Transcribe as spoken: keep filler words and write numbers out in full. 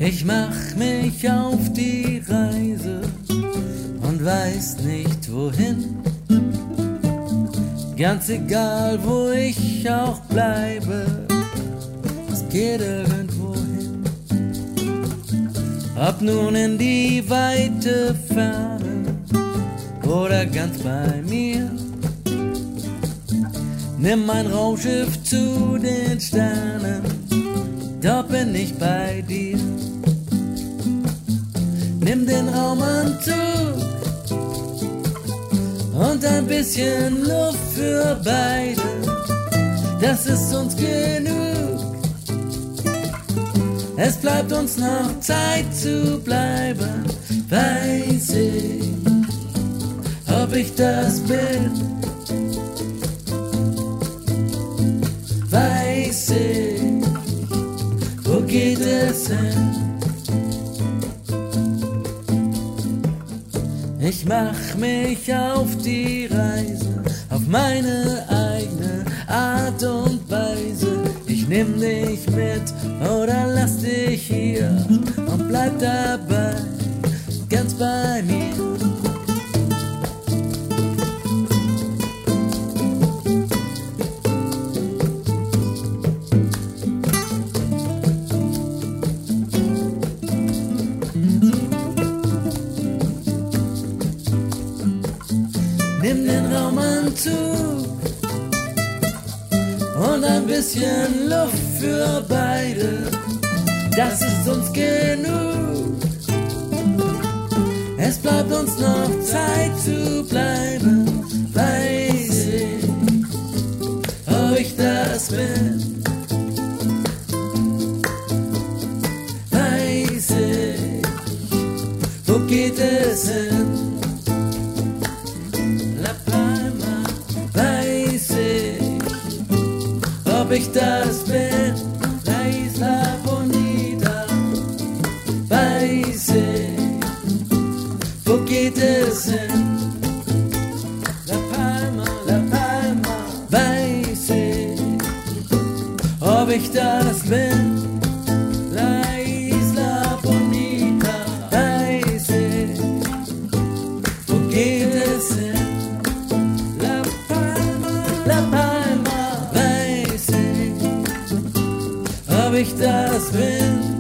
Ich mach mich auf die Reise und weiß nicht wohin. Ganz egal, wo ich auch bleibe, es geht irgendwo hin. Ob nun in die weite Ferne oder ganz bei mir. Nimm mein Raumschiff zu den Sternen, dort bin ich bei dir. Nimm den Raumanzug und ein bisschen Luft für beide, das ist uns genug. Es bleibt uns noch Zeit zu bleiben, weiß ich, ob ich das bin. Weiß ich, wo geht es hin? Ich mach mich auf die Reise, auf meine eigene Art und Weise. Ich nimm dich mit oder lass dich hier und bleib dabei, ganz bei mir. Nimm den Raumanzug und ein bisschen Luft für beide, das ist uns genug. Es bleibt uns noch Zeit zu bleiben, weiß ich, ob ich das bin. Weiß ich, wo geht es hin? Ob ich das bin, La Isla Bonita, weiß ich, wo geht es hin? La Palma, La Palma, weiß ich, ob ich das bin? La Isla Bonita, weiß ich, wo geht es hin? La Palma, La Palma, ob ich das bin.